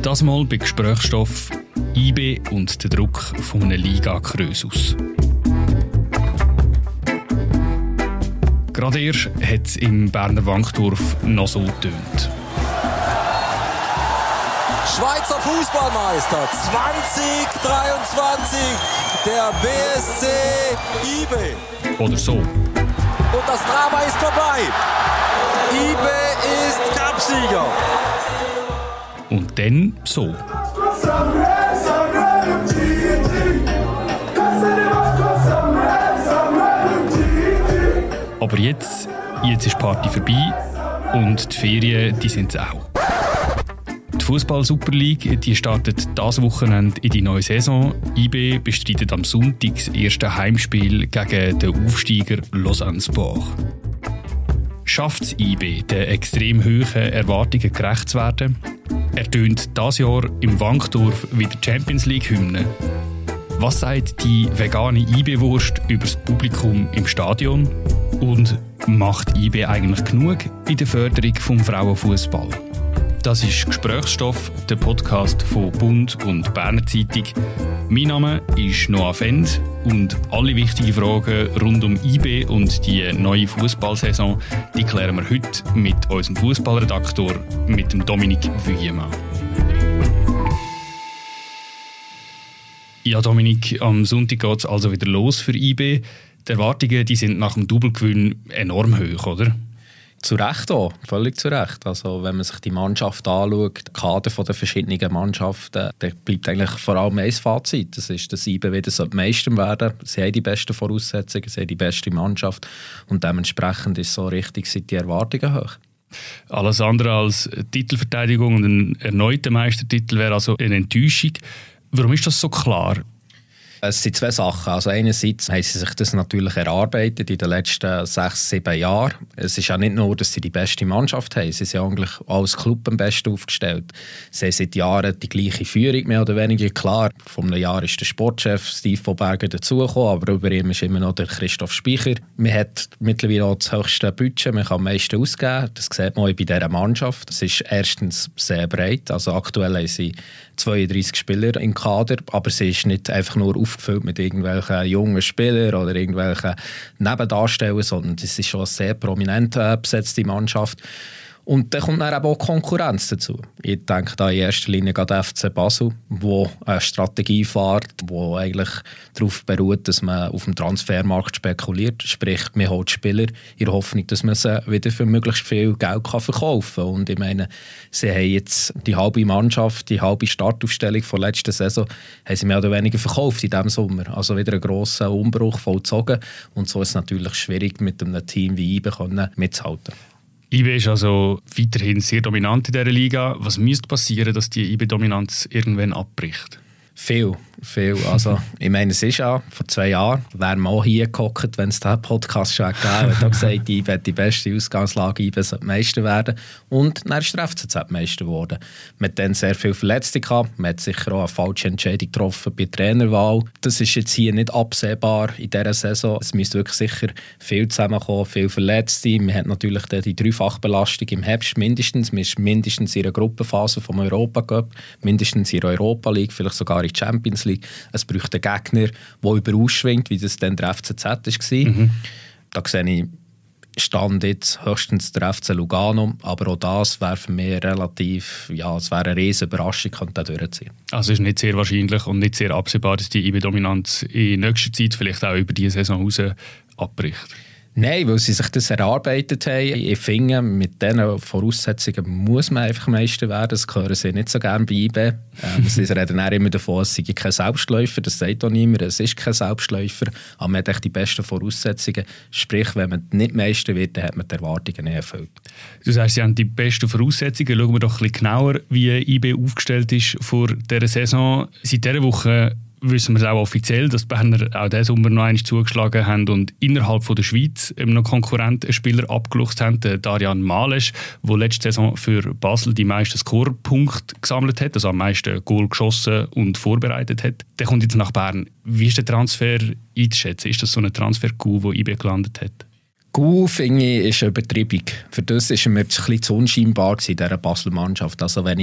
Das mal bei Gesprächsstoff IB und der Druck von einem Liga-Krösus. Gerade erst hat es im Berner Wankdorf noch so getönt. Schweizer Fußballmeister 2023, der BSC IB. Oder so. Und das Drama ist vorbei. IB ist Cupsieger. Und dann so. Aber jetzt ist die Party vorbei und die Ferien, die sind es auch. Die Fußball-Super League, die startet dieses Wochenende in die neue Saison. IB bestreitet am Sonntag das erste Heimspiel gegen den Aufsteiger Lausanne Sport. Schafft es IB, den extrem hohen Erwartungen gerecht zu werden? Ertönt dieses Jahr im Wankdorf wieder Champions League-Hymne? Was sagt die vegane IB-Wurst über das Publikum im Stadion? Und macht IB eigentlich genug in der Förderung des Frauenfußball? Das ist «Gesprächsstoff», der Podcast von «Bund» und «Berner Zeitung». Mein Name ist Noah Fend und alle wichtigen Fragen rund um IB und die neue Fußballsaison die klären wir heute mit unserem Fußballredaktor, mit dem Dominik Vuillemin. Ja, Dominik, am Sonntag geht es also wieder los für IB. Die Erwartungen die sind nach dem Doublegewinn enorm hoch, oder? Zu Recht auch, völlig zu Recht. Also, wenn man sich die Mannschaft anschaut, die Kader der verschiedenen Mannschaften, dann bleibt eigentlich vor allem ein Fazit. Das ist, dass IB wieder Meister werden. Sie haben die besten Voraussetzungen, sie haben die beste Mannschaft und dementsprechend ist so richtig, sind die Erwartungen hoch. Alles andere als Titelverteidigung und ein erneuter Meistertitel wäre also eine Enttäuschung. Warum ist das so klar? Es sind zwei Sachen. Also einerseits haben sie sich das natürlich erarbeitet in den letzten 6-7 Jahren. Es ist ja nicht nur, dass sie die beste Mannschaft haben. Sie sind eigentlich als Club am besten aufgestellt. Sie haben seit Jahren die gleiche Führung, mehr oder weniger. Klar, vor einem Jahr ist der Sportchef Steve von Bergen dazugekommen, aber über ihm ist immer noch der Christoph Speicher. Man hat mittlerweile auch das höchste Budget, man kann am meisten ausgeben. Das sieht man auch bei dieser Mannschaft. Es ist erstens sehr breit. Also aktuell haben sie 32 Spieler im Kader, aber sie ist nicht einfach nur aufgefüllt mit irgendwelchen jungen Spielern oder irgendwelchen Nebendarstellern, sondern es ist schon eine sehr prominent besetzte Mannschaft. Und dann kommt dann eben auch Konkurrenz dazu. Ich denke da in erster Linie gerade FC Basel, wo eine Strategie fährt, die eigentlich darauf beruht, dass man auf dem Transfermarkt spekuliert. Sprich, man holt Spieler in der Hoffnung, dass man sie wieder für möglichst viel Geld verkaufen kann. Und ich meine, sie haben jetzt die halbe Mannschaft, die halbe Startaufstellung von letzter Saison, haben sie mehr oder weniger verkauft in diesem Sommer. Also wieder einen grossen Umbruch vollzogen. Und so ist es natürlich schwierig, mit einem Team wie IBE mitzuhalten. IB ist also weiterhin sehr dominant in dieser Liga. Was müsste passieren, dass die IB-Dominanz irgendwann abbricht? Viel. Also, ich meine, es ist ja vor 2 Jahren, wären wir auch hier gehockt, wenn es diesen Podcast schon gegeben hätte. Ich habe gesagt, IB hat die beste Ausgangslage, IB sollte Meister werden. Und dann ist der FCZ Meister geworden. Man hat dann sehr viele Verletzte gehabt. Man hat sicher auch eine falsche Entscheidung getroffen bei der Trainerwahl. Das ist jetzt hier nicht absehbar in dieser Saison. Es müsste wirklich sicher viel zusammenkommen, viel Verletzte. Man hat natürlich dann die Dreifachbelastung im Herbst mindestens. Man ist mindestens in der Gruppenphase vom Europacup, mindestens in der Europa League, vielleicht sogar in der Champions League. Es bräuchte einen Gegner, der überausschwingt, wie das dann der FCZ war. Da sehe ich Stand jetzt höchstens der FC Lugano, aber auch das wäre für mich relativ, es wäre eine riesige Überraschung, könnte durchziehen. Also es ist nicht sehr wahrscheinlich und nicht sehr absehbar, dass die IB-Dominanz in nächster Zeit vielleicht auch über diese Saison raus abbricht. Nein, weil sie sich das erarbeitet haben. Ich finde, mit diesen Voraussetzungen muss man einfach Meister werden. Das hören sie nicht so gerne bei IB. Sie reden auch immer davon, es sei kein Selbstläufer. Das sagt auch niemand. Es ist kein Selbstläufer. Aber man hat echt die besten Voraussetzungen. Sprich, wenn man nicht Meister wird, dann hat man die Erwartungen nicht erfüllt. Du sagst, sie haben die besten Voraussetzungen. Schauen wir doch ein bisschen genauer, wie IB aufgestellt ist vor dieser Saison. Seit dieser Woche wissen wir es auch offiziell, dass die Berner auch diesen Sommer noch einmal zugeschlagen haben und innerhalb von der Schweiz noch Konkurrenten Spieler abgeluchst haben. Darian Malesch, der letzte Saison für Basel die meisten Scorepunkte gesammelt hat, also am meisten Goal geschossen und vorbereitet hat. Der kommt jetzt nach Bern. Wie ist der Transfer einzuschätzen? Ist das so ein Transfer-Coup, wo IB gelandet hat? Coup, finde ich, ist eine Übertreibung. Für das war mir ein bisschen zu unscheinbar in dieser Basel-Mannschaft. Also wenn ich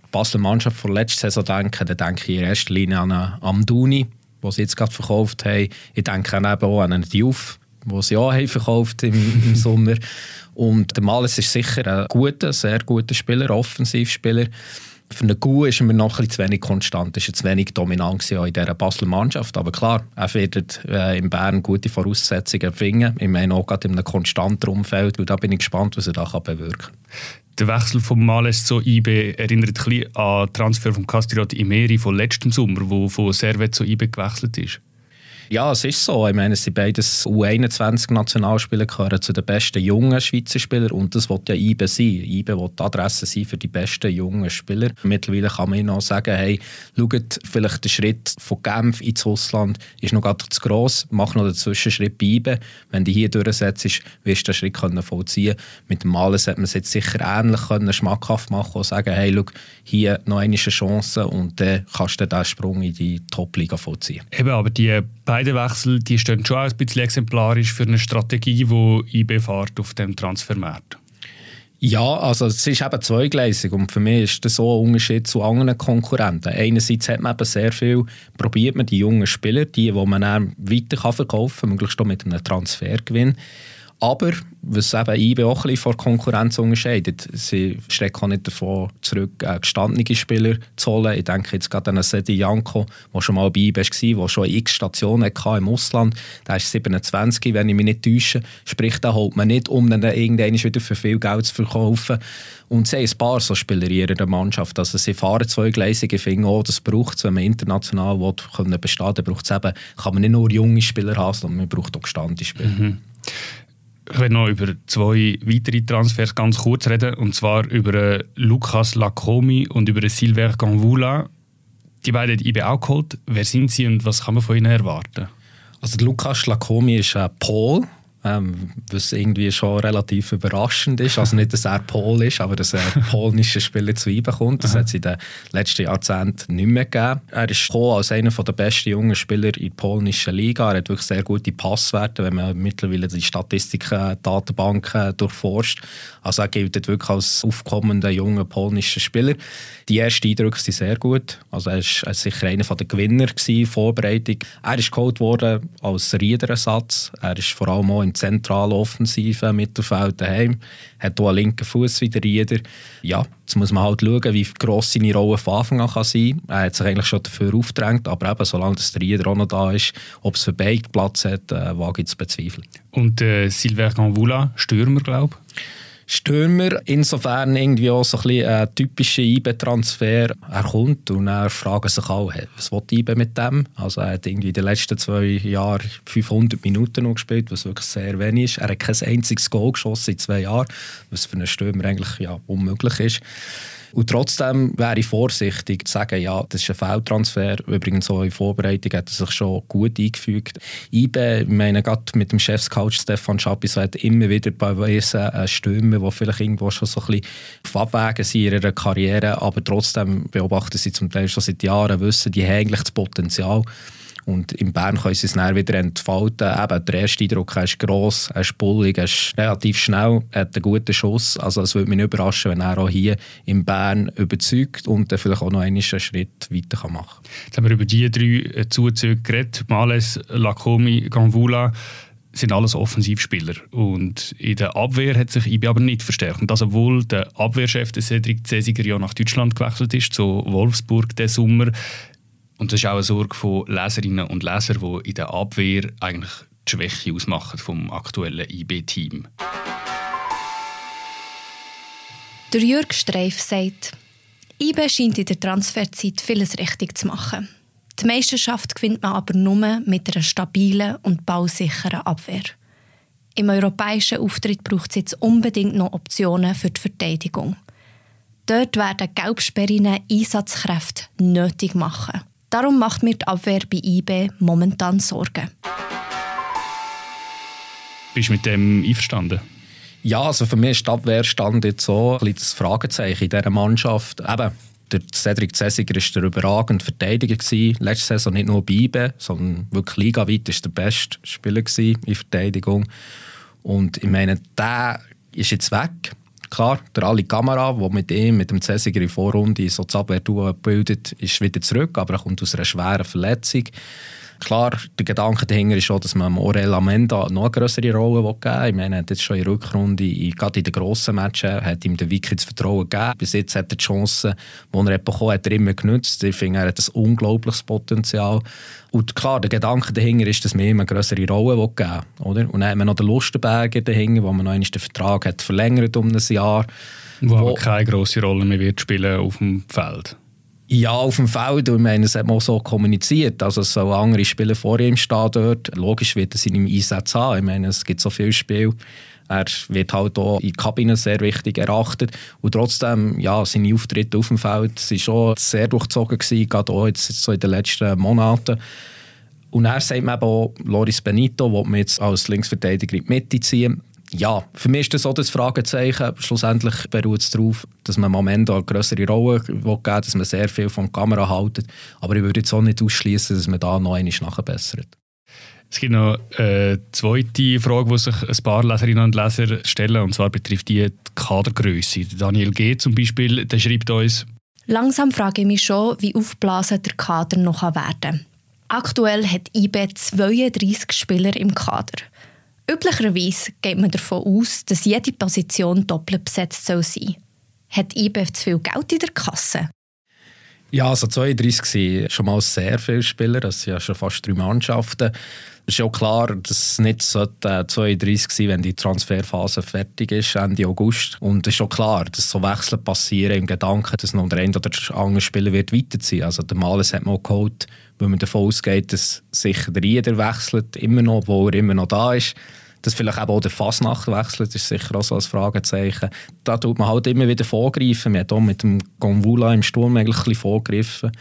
Basler Mannschaft von letzter Saison denke, dann denke ich in erster Linie an Amdouni, den sie jetzt gerade verkauft haben. Ich denke eben auch an einen Diouf, den sie auch haben verkauft im Sommer. Und der Males ist sicher ein guter, sehr guter Spieler, Offensivspieler. Für einen Gu ist er mir noch ein bisschen zu wenig konstant, ist zu wenig dominant in dieser Basler Mannschaft. Aber klar, er wird in Bern gute Voraussetzungen finden. Ich meine auch gerade in einem konstanten Umfeld. Und da bin ich gespannt, was er da bewirken kann. Der Wechsel von Males zu IB erinnert ein bisschen an den Transfer von Castriot Imeri von letztem Sommer, der von Servette zu IB gewechselt ist. Ja, es ist so. Ich meine, es sind beides U21-Nationalspieler, gehören zu den besten jungen Schweizer Spielern und das will ja IBE sein. IBE will die Adresse sein für die besten jungen Spieler. Mittlerweile kann man noch sagen, hey, schaut, vielleicht der Schritt von Genf ins Ausland ist noch gerade zu gross, mach noch den Zwischenschritt bei IBE. Wenn du hier durchsetzt, wirst du den Schritt vollziehen können. Mit dem Malen sollte man es jetzt sicher ähnlich schmackhaft machen und sagen, hey, schau, hier noch eine Chance und dann kannst du den Sprung in die Top-Liga vollziehen. Eben, aber die beide Wechsel, die stehen schon ein bisschen exemplarisch für eine Strategie, die IB fährt auf dem Transfermarkt. Ja, also es ist eben zweigleisig und für mich ist das so ein Unterschied zu anderen Konkurrenten. Einerseits hat man eben sehr viel, probiert man die jungen Spieler, die man dann weiter verkaufen kann, möglichst auch mit einem Transfergewinn. Aber was eben IB auch ein bisschen von Konkurrenz unterscheidet, sie schrecken auch nicht davon zurück, gestandene Spieler zu holen. Ich denke jetzt gerade an Sedi Janko, der schon mal bei IB war, der schon x Stationen hatte im Ausland. Der ist 27, wenn ich mich nicht täusche. Sprich, den holt man nicht, um dann irgendwann wieder für viel Geld zu verkaufen. Und sie haben ein paar so Spieler in ihrer Mannschaft. Also sie fahren zweigleisige Finger auch. Das braucht es, wenn man international bestehen will, braucht es eben, kann man nicht nur junge Spieler haben, sondern man braucht auch gestandene Spieler. Mhm. Ich werde noch über 2 weitere Transfers ganz kurz reden, und zwar über Lucas Lacombe und über Silver Ganvula. Die beiden hat IB auch geholt. Wer sind sie und was kann man von ihnen erwarten? Also Lucas Lacombe ist ein Pol, was irgendwie schon relativ überraschend ist. Also nicht, dass er Pol ist, aber dass er polnische Spieler zu IB kommt. Das hat es in den letzten Jahrzehnten nicht mehr gegeben. Er ist gekommen als einer der besten jungen Spieler in der polnischen Liga. Er hat wirklich sehr gute Passwerte, wenn man mittlerweile die Statistiken, Datenbanken durchforscht. Also er gilt wirklich als aufkommender junger polnischer Spieler. Die ersten Eindrücke sind sehr gut. Also er war sicher einer der Gewinner in Vorbereitung. Er ist geholt worden als Riederersatz. Er ist vor allem auch im zentralen offensiven Mittelfeld daheim. Hat auch einen linken Fuß wie der Rieder. Ja, jetzt muss man halt schauen, wie gross seine Rolle von Anfang an sein kann. Er hat sich eigentlich schon dafür aufgedrängt, aber eben, solange der Rieder auch noch da ist, ob es für beide Platz hat, wage ich zu bezweifeln. Und Silver Ganvula, Stürmer, glaube ich? Stürmer, insofern irgendwie auch so ein bisschen ein typischer IBE-Transfer. Er kommt und dann fragen sich alle, hey, was will IBE mit dem? Also er hat irgendwie in den letzten 2 Jahren 500 Minuten noch gespielt, was wirklich sehr wenig ist. Er hat kein einziges Goal geschossen in 2 Jahren, was für einen Stürmer eigentlich unmöglich ist. Und trotzdem wäre ich vorsichtig zu sagen, ja, das ist ein Feldtransfer. Übrigens auch in Vorbereitung hat er sich schon gut eingefügt. IBE, ich meine, gerade mit dem Chefscoach Stefan Schapis hat immer wieder bewiesen, Stürmer, die vielleicht irgendwo schon so ein bisschen auf Abwägen sind in ihrer Karriere, aber trotzdem beobachten sie zum Teil schon seit Jahren, wissen, die haben eigentlich das Potenzial. Und in Bern können sie es dann wieder entfalten. Eben, der erste Eindruck, er ist gross, er ist bullig, er ist relativ schnell, er hat einen guten Schuss. Also es würde mich nicht überraschen, wenn er auch hier in Bern überzeugt und dann vielleicht auch noch einen Schritt weiter machen kann. Jetzt haben wir über die 3 Zuzüge geredet. Males, Lacombe, Ganvula sind alles Offensivspieler. Und in der Abwehr hat sich IB aber nicht verstärkt. Und das, obwohl der Abwehrchef des Cedric Cesiger ja nach Deutschland gewechselt ist, zu Wolfsburg diesen Sommer. Und das ist auch eine Sorge von Leserinnen und Lesern, die in der Abwehr eigentlich die Schwäche ausmachen vom aktuellen IB-Team. Der Jürg Streif sagt, IB scheint in der Transferzeit vieles richtig zu machen. Die Meisterschaft gewinnt man aber nur mit einer stabilen und ballsicheren Abwehr. Im europäischen Auftritt braucht es jetzt unbedingt noch Optionen für die Verteidigung. Dort werden Gelbsperrinnen Einsatzkräfte nötig machen. Darum macht mir die Abwehr bei IB momentan Sorgen. Bist du mit dem einverstanden? Ja, also für mich ist die Abwehrstand jetzt so ein bisschen das Fragezeichen in dieser Mannschaft. Eben, der Cedric Cesiger war der überragende Verteidiger gewesen. Letzte Saison nicht nur bei IB, sondern wirklich ligaweit war der beste Spieler in Verteidigung. Und ich meine, der ist jetzt weg. Klar, der Ali Camara, der mit ihm, mit dem Cäsiger in Vorrunde so das Abwehrduo bildet, ist wieder zurück, aber er kommt aus einer schweren Verletzung. Klar, der Gedanke dahinter ist auch, dass man Orel Amenda noch eine grössere Rolle geben will. Ich meine, er hat jetzt schon in der Rückrunde, gerade in den grossen Matches, hat ihm der Vicky das Vertrauen gegeben. Bis jetzt hat er die Chancen, die er bekommen hat, er immer genutzt. Ich finde, er hat ein unglaubliches Potenzial. Und klar, der Gedanke dahinter ist, dass man ihm eine grössere Rolle geben will. Oder? Und dann hat man noch den Lustenberger dahinter, wo man noch einmal den Vertrag hat verlängert um ein Jahr. Wo aber keine grosse Rolle mehr wird spielen auf dem Feld. Ja, auf dem Feld. Ich meine, es hat man auch so kommuniziert. Also es sollen andere Spieler vor ihm stehen dort. Logisch wird er seine Einsätze haben. Ich meine, es gibt so viele Spiele. Er wird halt auch in der Kabine sehr wichtig erachtet. Und trotzdem, ja, seine Auftritte auf dem Feld waren schon sehr durchzogen gewesen, gerade auch jetzt so in den letzten Monaten. Und er sagt mir eben auch, Loris Benito will mir jetzt als Linksverteidiger in die Mitte ziehen. Ja, für mich ist das so das Fragezeichen. Schlussendlich beruht es darauf, dass man im Moment eine grössere Rolle geben will, dass man sehr viel von der Kamera hält. Aber ich würde jetzt auch nicht ausschließen, dass man da noch einmal nachbessert. Es gibt noch eine zweite Frage, die sich ein paar Leserinnen und Leser stellen. Und zwar betrifft die Kadergrösse. Daniel G. zum Beispiel, der schreibt uns: Langsam frage ich mich schon, wie aufgeblasen der Kader noch werden kann. Aktuell hat IB 32 Spieler im Kader. Üblicherweise geht man davon aus, dass jede Position doppelt besetzt sein soll. Hat IB zu viel Geld in der Kasse? Ja, also 32 sind schon mal sehr viele Spieler. Das sind ja schon fast 3 Mannschaften. Es ist auch klar, dass es nicht 32 sein, wenn die Transferphase fertig ist, Ende August. Und es ist auch klar, dass so Wechsel passieren im Gedanken, dass noch der eine oder andere Spieler wird weiterziehen. Also der Males hat man auch geholt, weil man davon ausgeht, dass sicher der Rieder wechselt, immer noch, obwohl er immer noch da ist. Dass vielleicht eben auch der Fasnacht wechselt, ist sicher auch so ein Fragezeichen. Da tut man halt immer wieder vorgreifen. Man hat auch mit dem Gonvula im Sturm eigentlich ein bisschen vorgegriffen.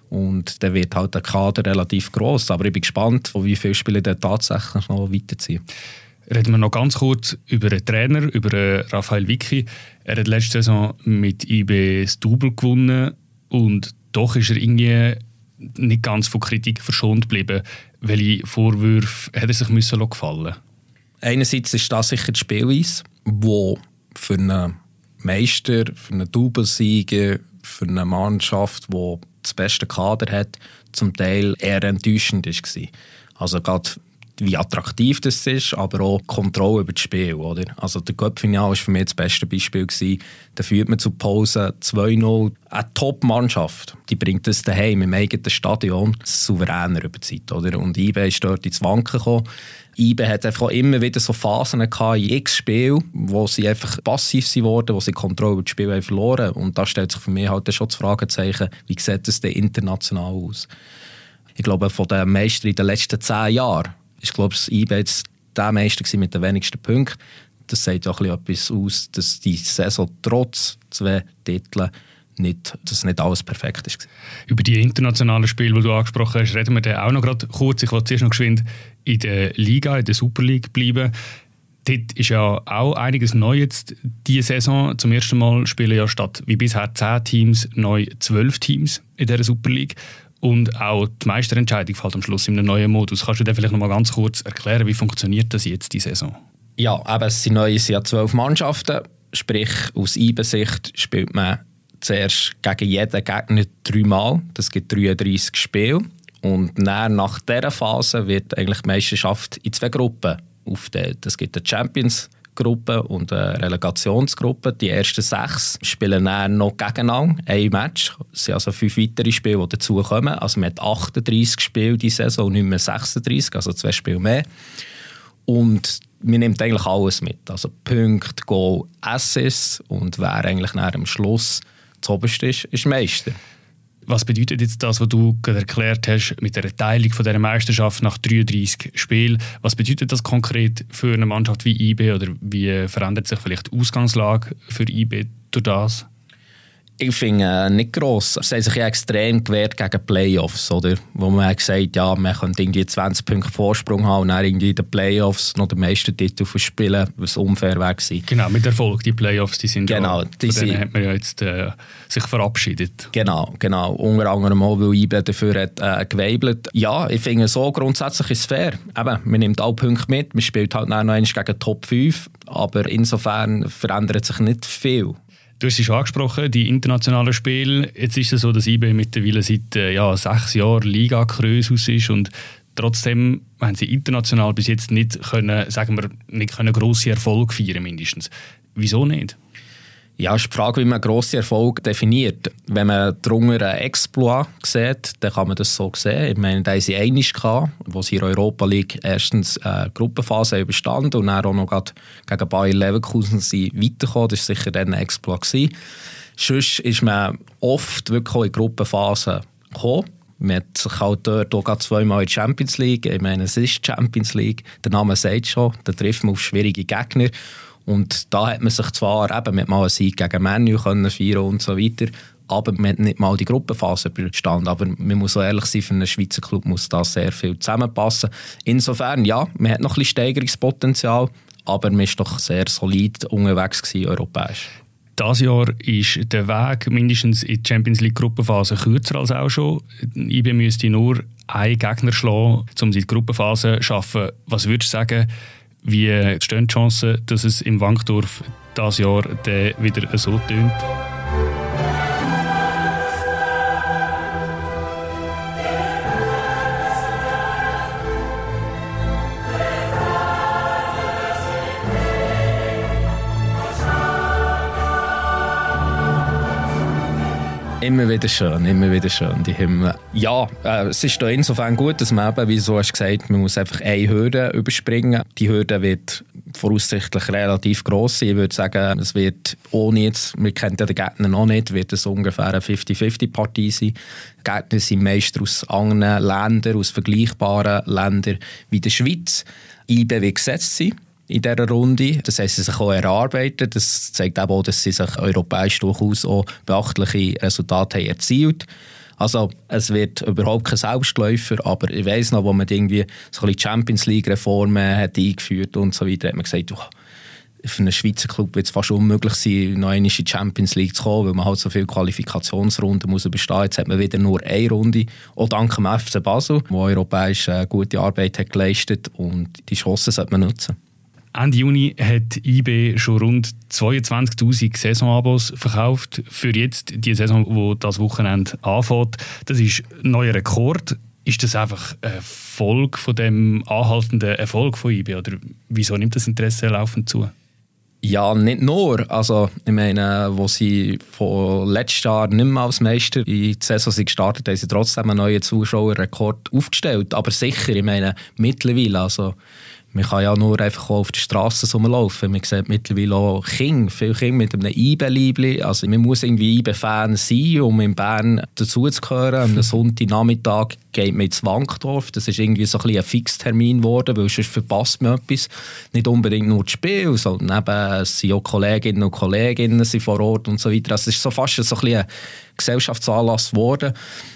Und dann wird halt der Kader relativ gross. Aber ich bin gespannt, wie viele Spieler dann tatsächlich noch weiterziehen. Reden wir noch ganz kurz über den Trainer, über Raphael Vicky. Er hat letzte Saison mit IB das Double gewonnen und doch ist er irgendwie nicht ganz von Kritik verschont geblieben. Welche Vorwürfe hat er sich gefallen lassen? Einerseits ist das sicher die Spielweise, die für einen Meister, für einen Doublesieger, für eine Mannschaft, die das beste Kader hat, zum Teil eher enttäuschend war. Also gerade wie attraktiv das ist, aber auch Kontrolle über das Spiel. Oder? Also der Cup-Final war für mich das beste Beispiel. Da führt man zur Pause 2-0. Eine Top-Mannschaft, die bringt das daheim im eigenen Stadion souveräner über die Zeit. Oder? Und IB ist dort ins Wanken gekommen. IB hat einfach immer wieder so Phasen gehabt in X-Spiel, wo sie einfach passiv wurden, wo sie Kontrolle über das Spiel verloren haben. Und da stellt sich für mich halt schon das Fragezeichen, wie sieht es denn international aus? Ich glaube, von den Meistern in den letzten 10 Jahren ist, glaube ich, IB jetzt der Meister mit den wenigsten Punkten. Das sagt auch etwas aus, dass die Saison trotz 2 Titeln nicht alles perfekt ist. Über die internationalen Spiele, die du angesprochen hast, reden wir dann auch noch gerade kurz. Ich will zuerst noch geschwind in der Liga, in der Super League bleiben. Dort ist ja auch einiges neu jetzt diese Saison. Zum ersten Mal spielen ja statt wie bisher 10 Teams neu 12 Teams in dieser Super League. Und auch die Meisterentscheidung fällt am Schluss in einem neuen Modus. Kannst du dir vielleicht noch mal ganz kurz erklären, wie funktioniert das jetzt, die Saison? Ja, aber es sind ja 12 Mannschaften. Sprich, aus IB-Sicht spielt man zuerst gegen jeden Gegner 3 Mal. Das gibt 33 Spiele. Und dann, nach dieser Phase wird eigentlich die Meisterschaft in 2 Gruppen aufgeteilt. Es gibt eine Champions-Gruppe und eine Relegationsgruppe. Die ersten 6 spielen dann noch gegeneinander ein Match. Es sind also 5 weitere Spiele, die dazukommen. Also man hat 38 Spiele diese Saison und nicht mehr 36, also 2 Spiele mehr. Und man nimmt eigentlich alles mit. Also Punkte, Goal, Assists und wer eigentlich nach am Schluss das Oberste ist Meister. Was bedeutet jetzt das, was du gerade erklärt hast mit der Teilung von dieser Meisterschaft nach 33 Spielen? Was bedeutet das konkret für eine Mannschaft wie IB oder wie verändert sich vielleicht die Ausgangslage für IB durch das? Ich finde nicht gross. Sie haben sich ja extrem gewehrt gegen Playoffs, oder? Wo man gesagt hat, ja, man könnte irgendwie 20 Punkte Vorsprung haben und dann irgendwie in den Playoffs noch den meisten Titel verspielen, was unfair wäre gewesen. Genau, mit Erfolg. Die Playoffs, die sind genau, von denen hat man ja jetzt sich verabschiedet. Genau. Unter anderem auch, weil IB dafür hat geweibelt. Ja, ich finde so grundsätzlich ist es fair. Eben, man nimmt alle Punkte mit, man spielt halt noch einmal gegen Top 5, aber insofern verändert sich nicht viel. Du hast es schon angesprochen, die internationalen Spiele. Jetzt ist es so, dass IB mittlerweile seit 6 Jahren Liga-Krösus ist und trotzdem haben sie international bis jetzt nicht können, sagen wir, nicht können grosse Erfolge feiern mindestens. Wieso nicht? Ja, es ist die Frage, wie man grosse Erfolg definiert. Wenn man darunter einen Exploit sieht, dann kann man das so sehen. Ich meine, da haben sie einmal gehabt, wo sie in der Europa League erstens die Gruppenphase überstanden und dann auch noch gegen Bayer Leverkusen weitergekommen. Das war sicher dann ein Exploit gewesen. Sonst ist man oft wirklich auch in die Gruppenphase gekommen. Man hat sich halt dort auch 2-mal in die Champions League. Ich meine, es ist die Champions League. Der Name sagt schon, da trifft man auf schwierige Gegner. Und da hat man sich zwar eben mit mal einen Sieg gegen Man U feiern und so weiter, aber man hat nicht mal die Gruppenphase überstanden. Aber man muss auch ehrlich sein, für einen Schweizer Club muss da sehr viel zusammenpassen. Insofern, ja, man hat noch ein bisschen Steigerungspotenzial, aber man war doch sehr solid unterwegs gewesen, europäisch. Dieses Jahr ist der Weg mindestens in die Champions League Gruppenphase kürzer als auch schon. IB müsste nur einen Gegner schlagen, um die Gruppenphase zu schaffen. Was würdest du sagen, wie stehen die Chancen, dass es im Wankdorf dieses Jahr wieder so tönt? Immer wieder schön, die Himmel. Ja, es ist da insofern gut, dass man eben, wie du hast gesagt, man muss einfach eine Hürde überspringen. Die Hürde wird voraussichtlich relativ gross sein. Ich würde sagen, es wird ohne jetzt, wir kennen ja den Gegner noch nicht, wird es ungefähr eine 50-50-Partie sein. Die Gegner sind meist aus anderen Ländern, aus vergleichbaren Ländern wie der Schweiz. IB wird gesetzt sein in dieser Runde. Das heisst, sie sich auch erarbeiten. Das zeigt auch, dass sie sich europäisch durchaus auch beachtliche Resultate haben erzielt. Also es wird überhaupt kein Selbstläufer, aber ich weiss noch, wo man irgendwie so ein bisschen Champions League Reformen hat eingeführt und so weiter, hat man gesagt, für einen Schweizer Club wird es fast unmöglich sein, noch einmal in die Champions League zu kommen, weil man halt so viele Qualifikationsrunden muss überstehen. Jetzt hat man wieder nur eine Runde, auch dank dem FC Basel, der europäisch gute Arbeit hat geleistet und die Chancen sollte man nutzen. Ende Juni hat IB schon rund 22'000 Saisonabos verkauft. Für jetzt die Saison, die das Wochenende anfängt. Das ist ein neuer Rekord. Ist das einfach eine Folge von dem anhaltenden Erfolg von IB? Oder wieso nimmt das Interesse laufend zu? Ja, nicht nur. Also, ich meine, wo sie von letztes Jahr nicht mehr als Meister in die Saison gestartet haben, haben sie trotzdem einen neuen Zuschauerrekord aufgestellt. Aber sicher, ich meine, mittlerweile, also man kann ja nur einfach auf der Straße rumlaufen. Man sieht mittlerweile auch Kinder, viele Kinder mit einem IB-Liebli. Also man muss irgendwie IB-Fan sein, um in Bern dazuzugehören. Am Sonntagnachmittag geht man ins Wankdorf. Das ist irgendwie so ein bisschen ein Fixtermin geworden, weil sonst verpasst man etwas. Nicht unbedingt nur das Spiel, sondern eben, es sind auch Kolleginnen und Kollegen sind vor Ort und so weiter. Also es ist so fast so ein bisschen ein Gesellschaftsanlass geworden.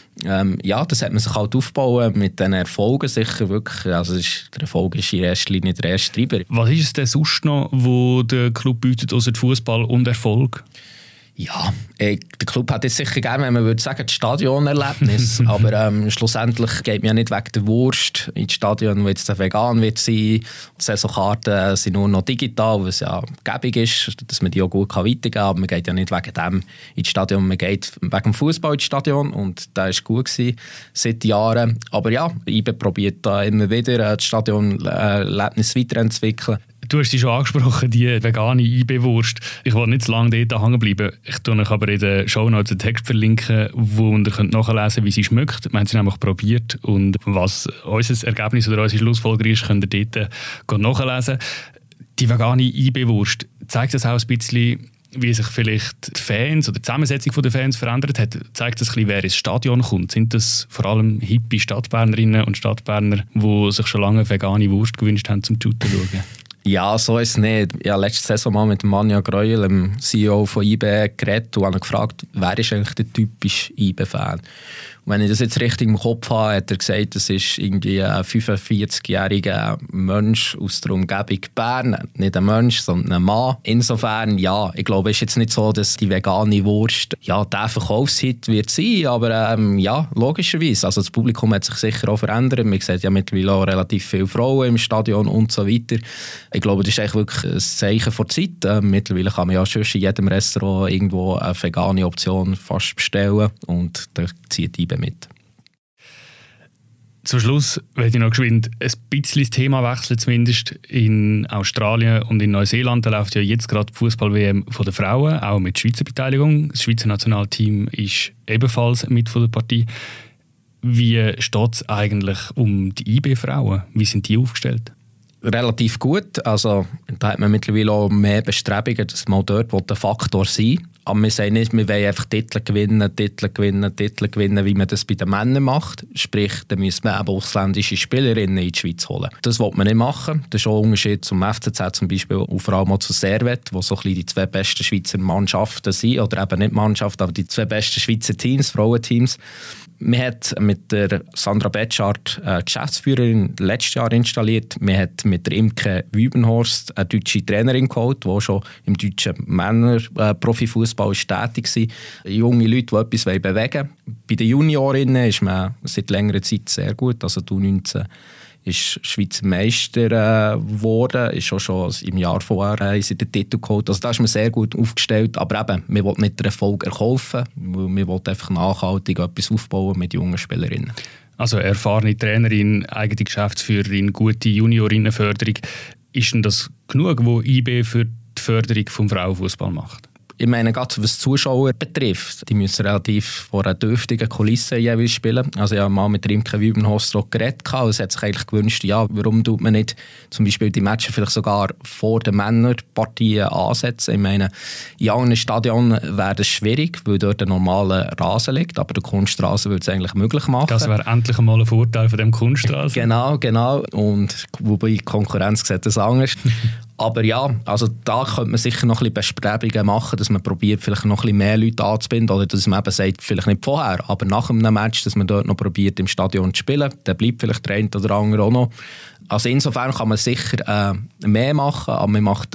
Ja, das hat man sich halt aufgebaut mit den Erfolgen sicher wirklich. Also der Erfolg ist in erster Linie der erste Treiber. Was ist es denn sonst noch, wo der Club bietet, außer Fußball und Erfolg? Ja, der Club hat jetzt sicher gerne, wenn man würde sagen, das Stadionerlebnis. Aber schlussendlich geht man ja nicht wegen der Wurst ins Stadion, wo jetzt der vegan wird sein. Die Saisonkarten sind nur noch digital, was ja gäbig ist, dass man die auch gut weitergeben kann. Aber man geht ja nicht wegen dem ins Stadion, man geht wegen dem Fußball ins Stadion und das war gut gewesen, seit Jahren. Aber ja, IBE probiert da immer wieder das Stadionerlebnis weiterentwickeln. Du hast sie schon angesprochen, die vegane IB-Wurst. Ich will nicht zu lange dort hängen bleiben. Ich tue euch aber in den Shownotes einen Text verlinken, wo ihr nachlesen könnt, wie sie schmeckt. Wir haben sie nämlich probiert und was unser Ergebnis oder unsere Schlussfolgerung ist, könnt ihr dort nachlesen. Die vegane IB-Wurst, zeigt das auch ein bisschen, wie sich vielleicht die Fans oder die Zusammensetzung der Fans verändert hat? Zeigt das ein bisschen, wer ins Stadion kommt? Sind das vor allem hippie Stadtbernerinnen und Stadtberner, die sich schon lange vegane Wurst gewünscht haben, zum Shooten schauen? Ja, so ist es nicht. Ich habe letzte Saison mal mit Manja Greuel, dem CEO von IB, geredet und habe gefragt, wer ist eigentlich der typische IB-Fan? Und wenn ich das jetzt richtig im Kopf habe, hat er gesagt, das ist irgendwie ein 45-jähriger Mensch aus der Umgebung Bern. Nicht ein Mensch, sondern ein Mann. Insofern, ja, ich glaube, es ist jetzt nicht so, dass die vegane Wurst der Verkaufshit wird sein, aber ja, logischerweise. Also das Publikum hat sich sicher auch verändert. Man sieht ja mittlerweile auch relativ viele Frauen im Stadion und so weiter. Ich glaube, das ist eigentlich wirklich ein Zeichen der Zeit. Mittlerweile kann man ja schon in jedem Restaurant irgendwo eine vegane Option fast bestellen und da zieht IB mit. Zum Schluss werde ich noch geschwind ein bisschen das Thema wechseln, zumindest in Australien und in Neuseeland. Da läuft ja jetzt gerade die Fußball-WM von den Frauen, auch mit Schweizer Beteiligung. Das Schweizer Nationalteam ist ebenfalls mit von der Partie. Wie steht es eigentlich um die IB-Frauen? Wie sind die aufgestellt? Relativ gut. Also, da hat man mittlerweile auch mehr Bestrebungen, dass man dort der Faktor sein will. Aber wir sagen nicht, wir wollen einfach Titel gewinnen, wie man das bei den Männern macht. Sprich, dann müssen wir eben ausländische Spielerinnen in die Schweiz holen. Das will man nicht machen. Das ist auch ein Unterschied zum FCZ zum Beispiel und vor allem auch zu Servette, wo so ein bisschen die 2 besten Schweizer Mannschaften sind. Oder eben nicht Mannschaften, aber die 2 besten Schweizer Teams, Frauenteams. Man hat mit der Sandra Betschart eine Geschäftsführerin letztes Jahr installiert. Man hat mit der Imke Wübenhorst eine deutsche Trainerin geholt, die schon im deutschen Männer-Profifußball tätig war. Junge Leute, die etwas bewegen wollen. Bei den Juniorinnen ist man seit längerer Zeit sehr gut. Also die U19 ist Schweizer Meister geworden, ist auch schon im Jahr vorher den Titel geholt. Also da ist man sehr gut aufgestellt, aber eben, man will nicht den Erfolg erkaufen, weil man will einfach nachhaltig etwas aufbauen mit jungen Spielerinnen. Also erfahrene Trainerin, eigene Geschäftsführerin, gute Juniorinnenförderung. Ist denn das genug, was IB für die Förderung des Frauenfußballs macht? Ich meine, gerade was Zuschauer betrifft, die müssen relativ vor einer dürftigen Kulisse jeweils spielen. Also ich habe mal mit Imke Wübenhorst geredet und es hat sich eigentlich gewünscht, ja, warum tut man nicht zum Beispiel die Matches vielleicht sogar vor den Männerpartien ansetzen. Ich meine, in anderen Stadionen wäre das schwierig, weil dort ein normaler Rasen liegt, aber der Kunstrasen würde es eigentlich möglich machen. Das wäre endlich einmal ein Vorteil von dem Kunstrasen. Genau. Und wobei die Konkurrenz sieht das anders. Aber ja, also da könnte man sicher noch ein bisschen Bestrebungen machen, dass man probiert, vielleicht noch ein bisschen mehr Leute anzubinden oder dass man eben sagt, vielleicht nicht vorher, aber nach einem Match, dass man dort noch probiert, im Stadion zu spielen. Dann bleibt vielleicht der eine oder andere auch noch. Also insofern kann man sicher mehr machen, aber man macht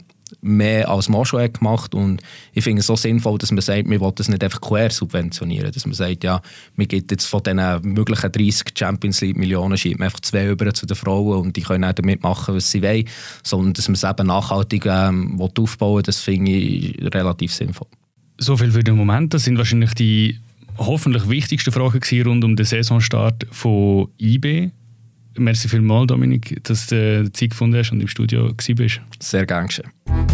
mehr als man schon gemacht und ich finde es so sinnvoll, dass man sagt, wir wollen das nicht einfach quer subventionieren, dass man sagt, ja, wir geben jetzt von diesen möglichen 30 Champions League Millionen schieben einfach 2 über zu den Frauen und die können auch damit machen, was sie wollen, sondern dass man es eben nachhaltig aufbauen will, das finde ich relativ sinnvoll. So viel für den Moment. Das sind wahrscheinlich die hoffentlich wichtigsten Fragen rund um den Saisonstart von IB. Merci vielmals, Dominik, dass du Zeit gefunden hast und im Studio warst. Sehr gerne geschehen.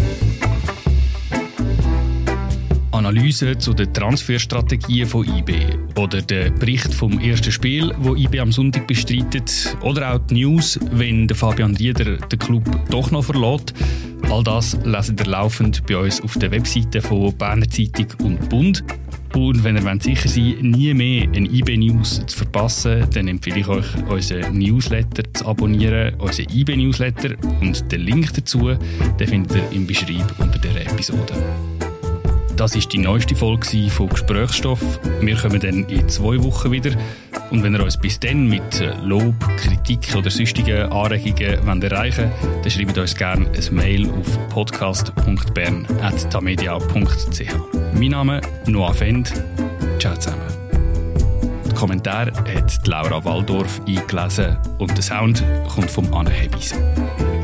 Analyse zu den Transferstrategien von IB oder der Bericht vom ersten Spiel, wo IB am Sonntag bestreitet, oder auch die News, wenn der Fabian Rieder den Club doch noch verlässt. All das lesen ihr laufend bei uns auf der Webseite von Berner Zeitung und Bund. Und wenn ihr sicher seid, nie mehr eine IB-News zu verpassen, dann empfehle ich euch, unseren Newsletter zu abonnieren, unseren IB-Newsletter. Und den Link dazu den findet ihr im Beschreibung unter dieser Episode. Das war die neueste Folge von Gesprächsstoff. Wir kommen dann in 2 Wochen wieder. Und wenn ihr uns bis dann mit Lob, Kritik oder sonstigen Anregungen erreichen wollt, dann schreibt uns gerne ein Mail auf podcast.bern@tamedia.ch. Mein Name ist Noah Fend. Ciao zusammen. Die Kommentare hat Laura Waldorf eingelesen und der Sound kommt von Anne Hebis.